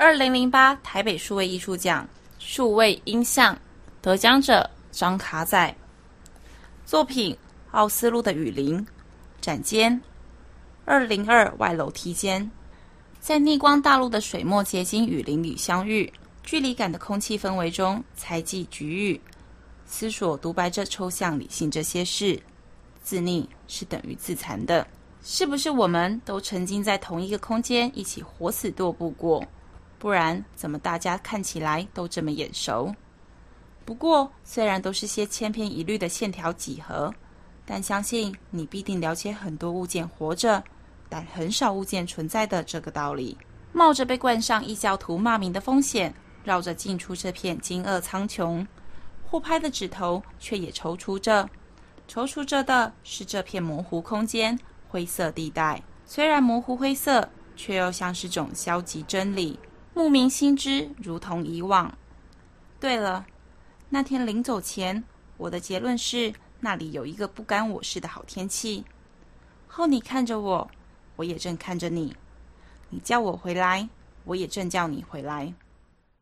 2008台北数位艺术奖数位音像得奖者张卡仔，作品奥斯陆的雨林，展间202外楼梯间。在逆光大陆的水墨结晶雨林里相遇，距离感的空气氛围中猜忌局域，思索独白着抽象理性这些事。自溺是等于自残的，是不是我们都沉浸在同一个空间一起活死踱步过？不然怎么大家看起来都这么眼熟？不过虽然都是些千篇一律的线条几何，但相信你必定了解很多物件活着，但很少物件存在的这个道理。冒着被冠上异教徒骂名的风险，绕着进出这片惊愕苍穹，互拍的指头却也踌躇着。踌躇着的是这片模糊空间，灰色地带。虽然模糊灰色，却又像是种消极真理，慕名心知，如同以往。对了，那天临走前，我的结论是那里有一个不干我事的好天气。后你看着我，我也正看着你。你叫我回来，我也正叫你回来。